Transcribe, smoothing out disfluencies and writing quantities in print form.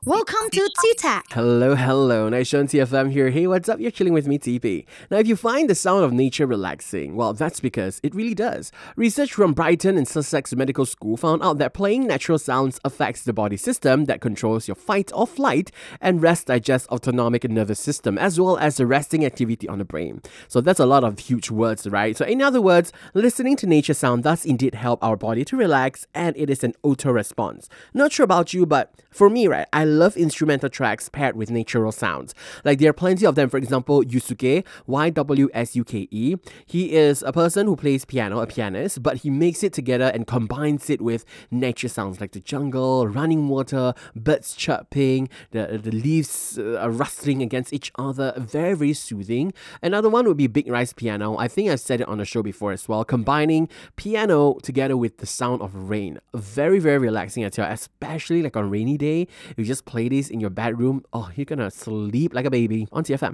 Welcome to T-Tech. Hello. Nice show on TFM here. Hey, what's up? You're chilling with me, TP. Now, if you find the sound of nature relaxing, well, that's because it really does. Research from Brighton and Sussex Medical School found out that playing natural sounds affects the body system that controls your fight or flight and rest digest autonomic nervous system, as well as the resting activity on the brain. So that's a lot of huge words, right? So in other words, listening to nature sound does indeed help our body to relax, and it is an auto response. Not sure about you, but for me, right, I love instrumental tracks paired with natural sounds. Like there are plenty of them. For example, Yusuke, Ywsuke. He is a person who plays piano, a pianist, but he makes it together and combines it with nature sounds like the jungle, running water, birds chirping, the leaves rustling against each other. Very, very soothing. Another one would be Big Rice Piano. I think I've said it on the show before as well. Combining piano together with the sound of rain. Very, very relaxing, I tell you, especially like on rainy day. You just play this in your bedroom. Oh, you're gonna sleep like a baby on TFM.